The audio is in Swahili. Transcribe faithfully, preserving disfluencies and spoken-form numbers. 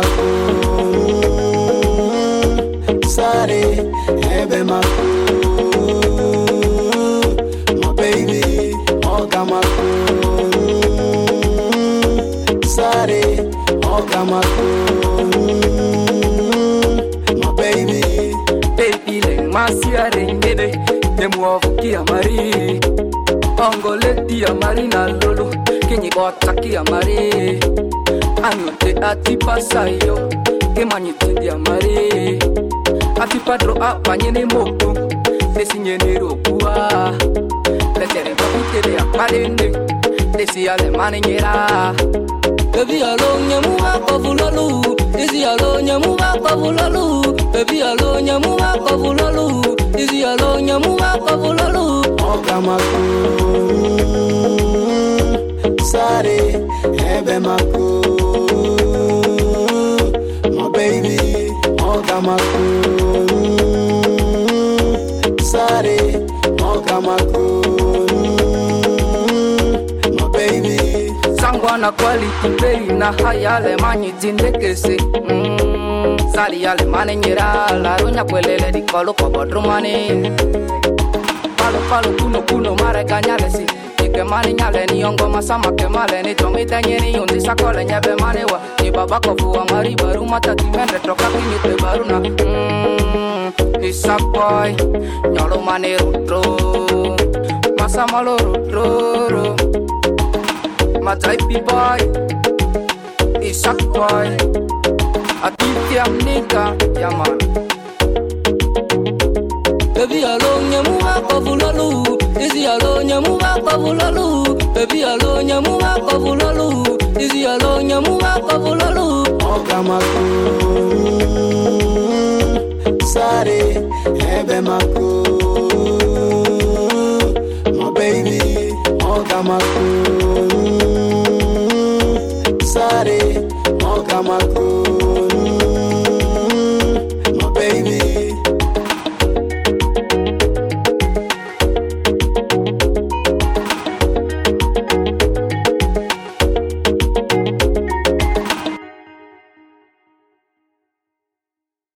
mako sare ebe mako my baby oga mako sare oga mako my baby baby le masiare ngede demu ofuki amari ongole ti amari na lolo kinyi bota ki amari anote ati pasayo ke manyiti di amari ati padro a panyene moko desinye ni rokua letere babute de aparende desi alemane nyera baby alonya muwa kovulolu desi alonya muwa kovulolu baby alonya muwa kovulolu desi alonya muwa kovulolu oga mako sare ebe mako my baby oga mako sare oga mako my baby sangwana quality baby na hayale manyi tindekese mm sali yale mane nyera la ronya kwelele di kolo kwa bodrumane palo palo kuno kuno mare kanyale si ke mani nyale ni ongo masama ke male ni tomita nyeri undi sakole nyabe mane wa ni baba ko fuwa mari baru mata timende troka kini te baru na mm isa boy nyalo mane rutro masama lo rutro my type boy isa boy atitia mnika yaman baby alonya muwa kovulolu Izi alonya muwa kovulolu baby alonya muwa kovulolu Izi alonya muwa kovulolu oga mako sare ebe mako my baby oga mako sare oga mako